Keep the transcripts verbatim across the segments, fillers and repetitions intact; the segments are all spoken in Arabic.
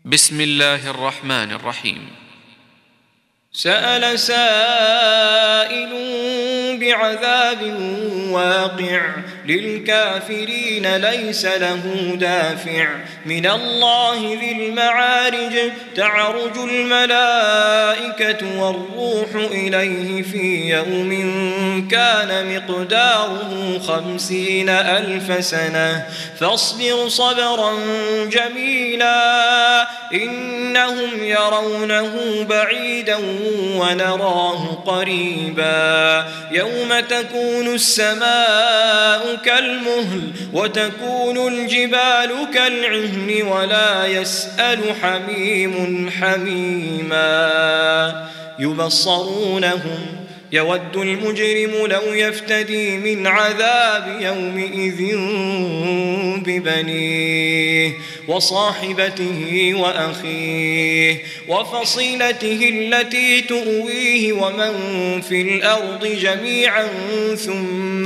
بسم الله الرحمن الرحيم. سأل سائل بعذاب واقع للكافرين ليس له دافع من الله ذي المعارج تعرج الملائكة والروح إليه في يوم كان مقداره خمسين ألف سنة فاصبر صبرا جميلا إنهم يرونه بعيدا ونراه قريبا يوم تكون السماء كالمهل وتكون الجبال كالعهن ولا يسأل حميم حميما يبصرونهم يود المجرم لو يفتدي من عذاب يومئذ ببنيه وصاحبته وأخيه وفصيلته التي تؤويه ومن في الأرض جميعا ثم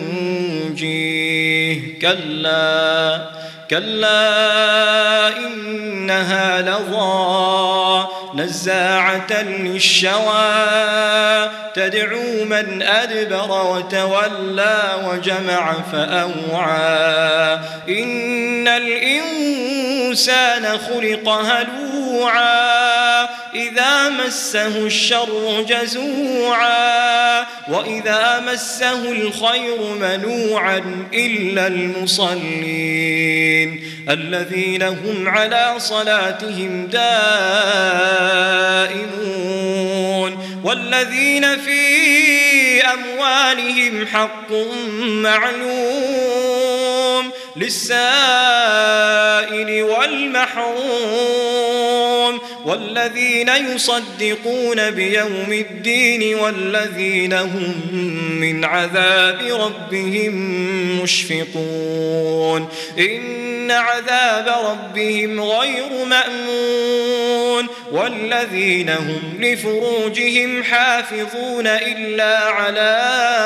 ينجيه كلا كلا إنها لظى نزاعة للشوى تدعو من أدبر وتولى وجمع فأوعى إن الإنسان خلق هلوعا إذا مسه الشر جزوعا وإذا مسه الخير منوعا إلا المصلين الذين هم على صلاتهم دائمون والذين في أموالهم حق معلوم للسائل والمحروم والذين يصدقون بيوم الدين والذين هم من عذاب ربهم مشفقون إن عذاب ربهم غير مأمون والذين هم لفروجهم حافظون إلا على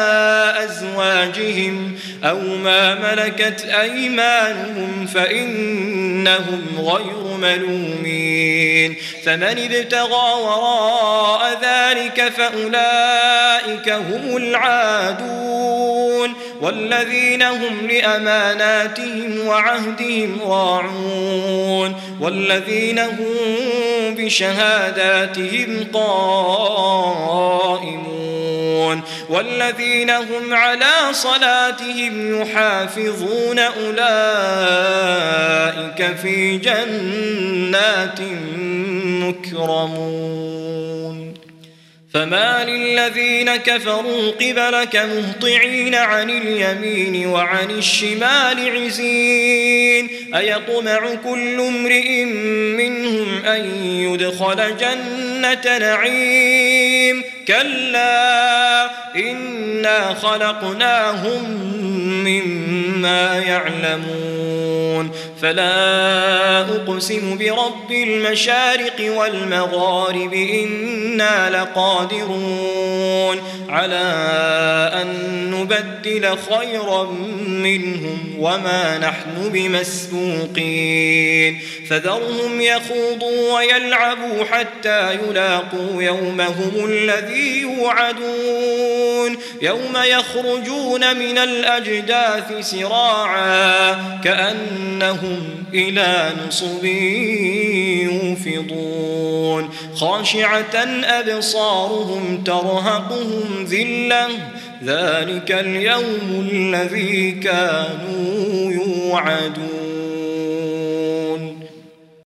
أزواجهم أو ما ملكت أيمانهم فإنهم غير ملومين فمن ابتغى وراء ذلك فأولئك هم العادون والذين هم لأماناتهم وعهدهم راعون والذين هم بشهاداتهم قائمون والذين هم على صلاتهم يحافظون أولئك في جنات مكرمون فما للذين كفروا قبلك مهطعين عن اليمين وعن الشمال عزين أيطمع كل امرئ منهم أن يدخل جنة نعيم كلا إنا خلقناهم مما يعلمون فلا أقسم برب المشارق والمغارب إنا لقادرون على أن نبدل خيرا منهم وما نحن بمسبوقين فذرهم يخوضوا ويلعبوا حتى يلاقوا يومهم الذي يوعدون يوم يخرجون من الأجداث سراعا كأنهم إلى نصب يوفضون خاشعة أبصارهم ترهقهم ذلة ذلك اليوم الذي كانوا يوعدون.